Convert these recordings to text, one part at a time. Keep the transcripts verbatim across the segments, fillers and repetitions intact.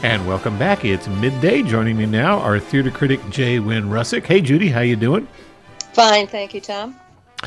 And welcome back. It's midday. Joining me now, our theater critic, J. Wynn Russick. Hey, Judy, how you doing? Fine, thank you, Tom.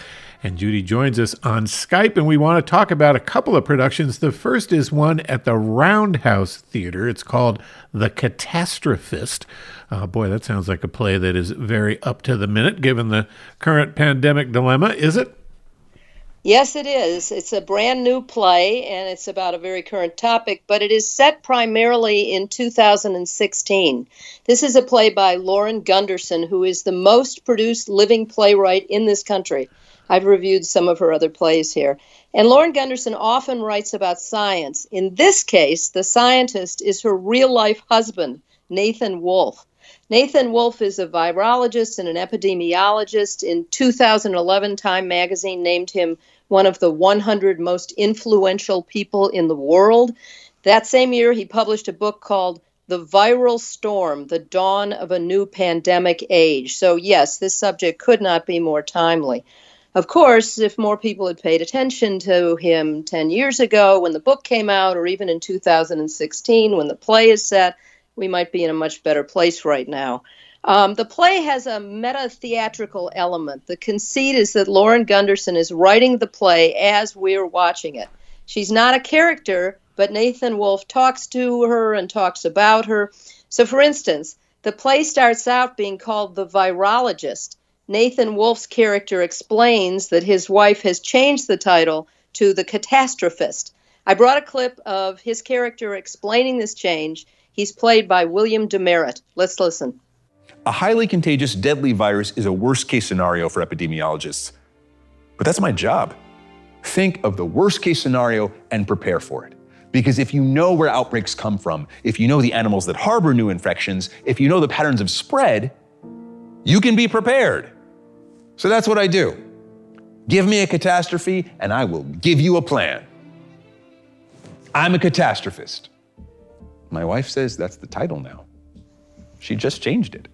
And Judy joins us on Skype, and we want to talk about a couple of productions. The first is one at the Roundhouse Theater. It's called The Catastrophist. Uh, boy, that sounds like a play that is very up to the minute, given the current pandemic dilemma, is it? Yes, it is. It's a brand new play, and it's about a very current topic, but it is set primarily in two thousand sixteen. This is a play by Lauren Gunderson, who is the most produced living playwright in this country. I've reviewed some of her other plays here. And Lauren Gunderson often writes about science. In this case, the scientist is her real-life husband, Nathan Wolfe. Nathan Wolfe is a virologist and an epidemiologist. In two thousand eleven, Time magazine named him one of the one hundred most influential people in the world. That same year, he published a book called The Viral Storm, The Dawn of a New Pandemic Age. So yes, this subject could not be more timely. Of course, if more people had paid attention to him ten years ago when the book came out, or even in two thousand sixteen when the play is set, we might be in a much better place right now. Um, the play has a meta-theatrical element. The conceit is that Lauren Gunderson is writing the play as we're watching it. She's not a character, but Nathan Wolfe talks to her and talks about her. So, for instance, the play starts out being called The Virologist. Nathan Wolfe's character explains that his wife has changed the title to The Catastrophist. I brought a clip of his character explaining this change. He's played by William Demerit. Let's listen. A highly contagious, deadly virus is a worst-case scenario for epidemiologists. But that's my job. Think of the worst-case scenario and prepare for it. Because if you know where outbreaks come from, if you know the animals that harbor new infections, if you know the patterns of spread, you can be prepared. So that's what I do. Give me a catastrophe, and I will give you a plan. I'm a catastrophist. My wife says that's the title now. She just changed it.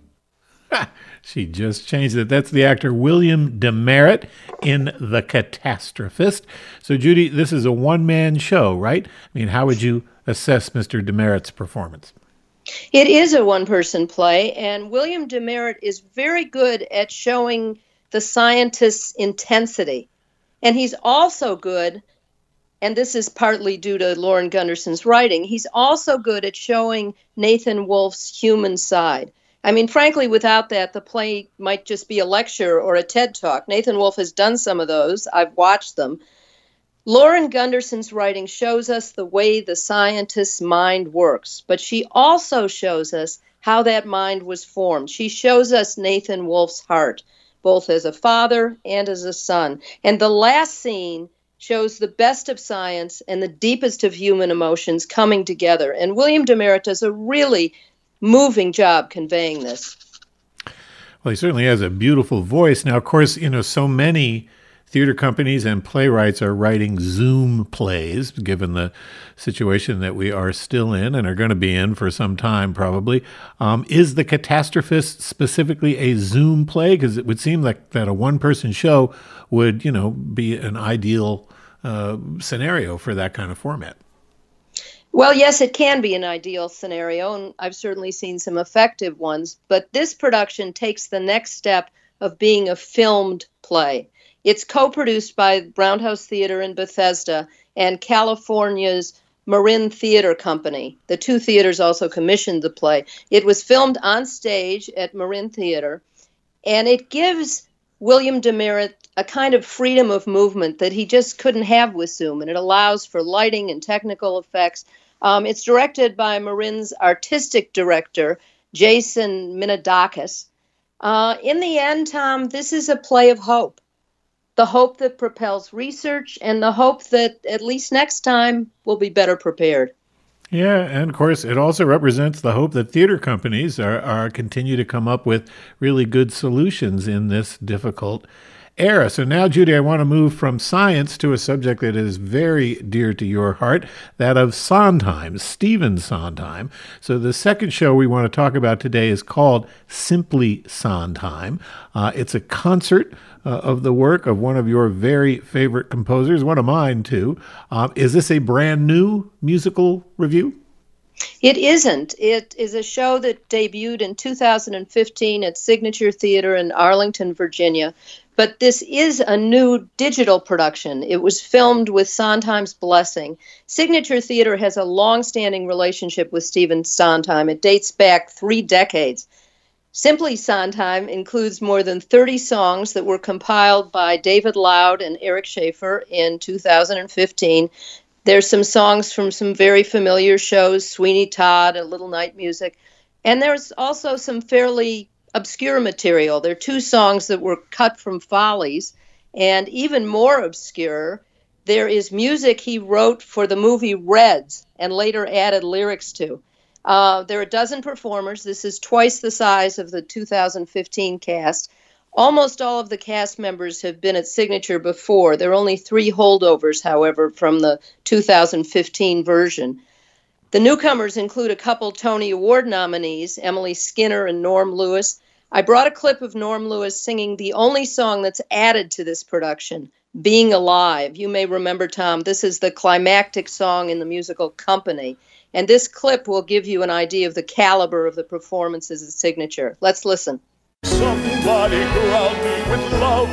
She just changed it. That's the actor William Demerit in The Catastrophist. So, Judy, this is a one-man show, right? I mean, how would you assess Mister Demerit's performance? It is a one-person play, and William Demerit is very good at showing the scientist's intensity. And he's also good, and this is partly due to Lauren Gunderson's writing, he's also good at showing Nathan Wolfe's human side. I mean, frankly, without that, the play might just be a lecture or a TED Talk. Nathan Wolfe has done some of those. I've watched them. Lauren Gunderson's writing shows us the way the scientist's mind works, but she also shows us how that mind was formed. She shows us Nathan Wolfe's heart, both as a father and as a son. And the last scene shows the best of science and the deepest of human emotions coming together. And William Demerit does a really moving job conveying this. Well, he certainly has a beautiful voice. Now, of course, you know, so many theater companies and playwrights are writing Zoom plays, given the situation that we are still in and are going to be in for some time, probably. Um, is The Catastrophist specifically a Zoom play? Because it would seem like that a one-person show would, you know, be an ideal uh, scenario for that kind of format. Well, yes, it can be an ideal scenario, and I've certainly seen some effective ones, but this production takes the next step of being a filmed play. It's co-produced by Roundhouse Theater in Bethesda and California's Marin Theater Company. The two theaters also commissioned the play. It was filmed on stage at Marin Theater, and it gives William Demerit a kind of freedom of movement that he just couldn't have with Zoom, and it allows for lighting and technical effects. Um, it's directed by Marin's artistic director, Jason Minadakis. Uh, in the end, Tom, this is a play of hope. The hope that propels research and the hope that at least next time we'll be better prepared. Yeah, and of course, it also represents the hope that theater companies are, are continue to come up with really good solutions in this difficult era. So now, Judy, I want to move from science to a subject that is very dear to your heart, that of Sondheim, Stephen Sondheim. So the second show we want to talk about today is called Simply Sondheim. Uh, it's a concert uh, of the work of one of your very favorite composers, one of mine too. Um, is this a brand new musical review? It isn't. It is a show that debuted in two thousand fifteen at Signature Theater in Arlington, Virginia. But this is a new digital production. It was filmed with Sondheim's blessing. Signature Theater has a long-standing relationship with Stephen Sondheim. It dates back three decades. Simply Sondheim includes more than thirty songs that were compiled by David Loud and Eric Schaefer in two thousand fifteen. There's some songs from some very familiar shows, Sweeney Todd, A Little Night Music. And there's also some fairly obscure material. There are two songs that were cut from Follies, and even more obscure, there is music he wrote for the movie Reds and later added lyrics to. Uh, there are a dozen performers. This is twice the size of the two thousand fifteen cast. Almost all of the cast members have been at Signature before. There are only three holdovers, however, from the two thousand fifteen version. The newcomers include a couple Tony Award nominees, Emily Skinner and Norm Lewis. I brought a clip of Norm Lewis singing the only song that's added to this production, Being Alive. You may remember, Tom, this is the climactic song in the musical Company. And this clip will give you an idea of the caliber of the performances at Signature. Let's listen. Somebody ground me with love.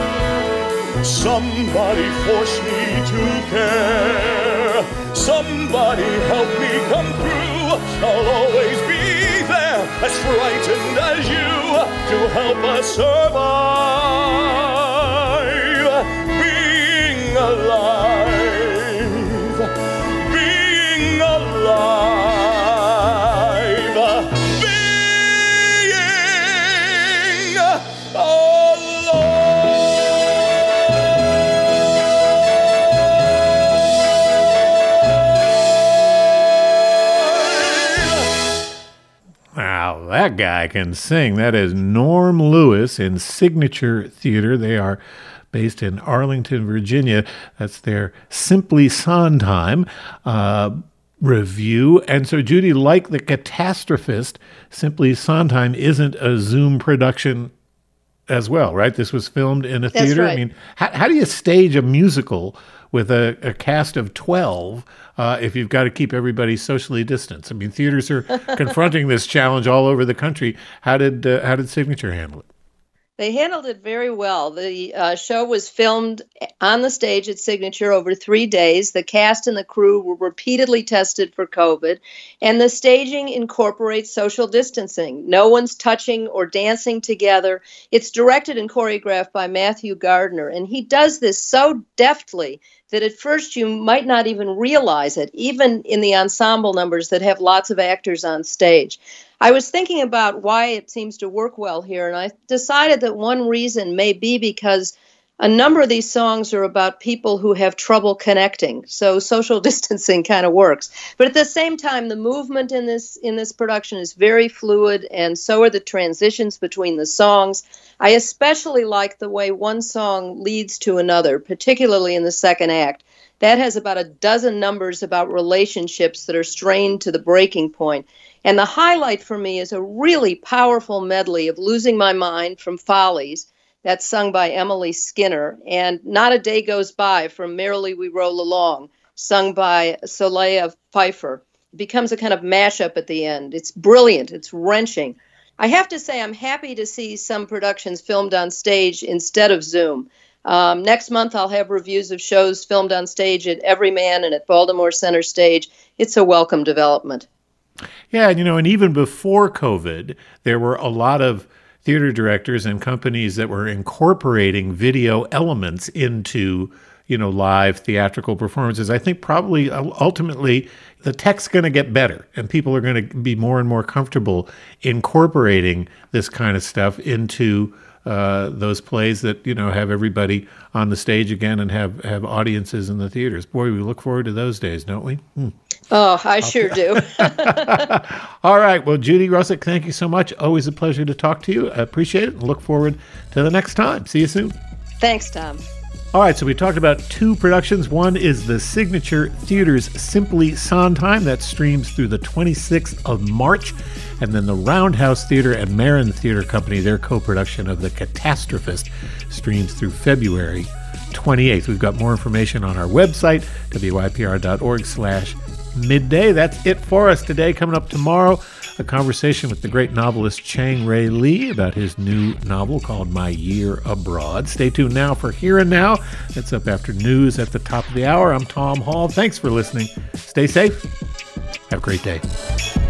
Somebody forced me to care. Somebody help me come through. I'll always be there, as frightened as you, to help us survive. Being alive, being alive, being alive. Wow, that guy can sing. That is Norm Lewis in Signature Theater. They are based in Arlington, Virginia. That's their Simply Sondheim uh, review. And so, Judy, like The Catastrophist, Simply Sondheim isn't a Zoom production as well, right? This was filmed in a That's theater. right. I mean, how, how do you stage a musical with a, a cast of twelve uh, if you've got to keep everybody socially distanced? I mean, theaters are confronting this challenge all over the country. How did uh, how did Signature handle it? They handled it very well. The uh, show was filmed on the stage at Signature over three days. The cast and the crew were repeatedly tested for COVID, and the staging incorporates social distancing. No one's touching or dancing together. It's directed and choreographed by Matthew Gardner, and he does this so deftly that at first you might not even realize it, even in the ensemble numbers that have lots of actors on stage. I was thinking about why it seems to work well here, and I decided that one reason may be because a number of these songs are about people who have trouble connecting, so social distancing kind of works. But at the same time, the movement in this in this production is very fluid, and so are the transitions between the songs. I especially like the way one song leads to another, particularly in the second act. That has about a dozen numbers about relationships that are strained to the breaking point. And the highlight for me is a really powerful medley of Losing My Mind from Follies. That's sung by Emily Skinner. And Not a Day Goes By from Merrily We Roll Along, sung by Solea Pfeiffer. It becomes a kind of mashup at the end. It's brilliant. It's wrenching. I have to say I'm happy to see some productions filmed on stage instead of Zoom. Um, next month, I'll have reviews of shows filmed on stage at Everyman and at Baltimore Center Stage. It's a welcome development. Yeah, and you know, and even before COVID, there were a lot of theater directors and companies that were incorporating video elements into, you know, live theatrical performances. I think probably ultimately the tech's going to get better and people are going to be more and more comfortable incorporating this kind of stuff into uh, those plays that, you know, have everybody on the stage again and have, have audiences in the theaters. Boy, we look forward to those days, don't we? Hmm. Oh, I sure do. All right. Well, Judy Russick, thank you so much. Always a pleasure to talk to you. I appreciate it and look forward to the next time. See you soon. Thanks, Tom. All right, so we talked about two productions. One is the Signature Theater's Simply Sondheim that streams through the twenty-sixth of March, and then the Roundhouse Theater and Marin Theater Company, their co-production of The Catastrophist, streams through February twenty-eighth. We've got more information on our website, W Y P R dot org slash midday. That's it for us today. Coming up tomorrow, a conversation with the great novelist Chang Ray Lee about his new novel called My Year Abroad. Stay tuned now for Here and Now. It's up after news at the top of the hour. I'm Tom Hall. Thanks for listening. Stay safe. Have a great day.